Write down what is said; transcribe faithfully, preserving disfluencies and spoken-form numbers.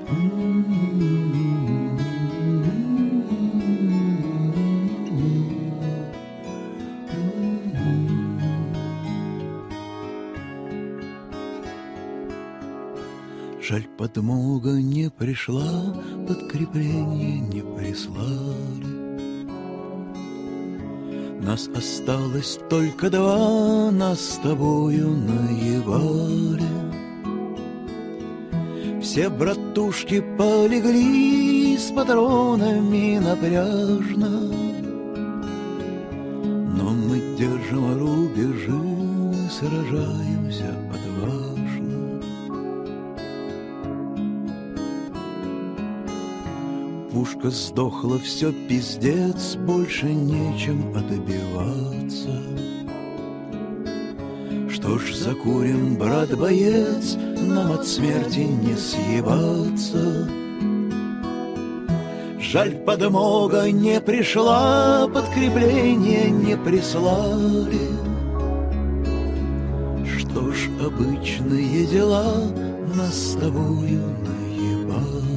Жаль, подмога не пришла, подкрепление не прислали. Нас осталось только два, нас с тобою наевали. Все братушки полегли с патронами напряжно, но мы держим рубежи, мы сражаемся отважно. Пушка сдохла, все пиздец, больше нечем отбиваться. Что ж, закурим, брат-боец, нам от смерти не съебаться. Жаль, подмога не пришла, подкрепление не прислали. Что ж, обычные дела нас с тобою наебали.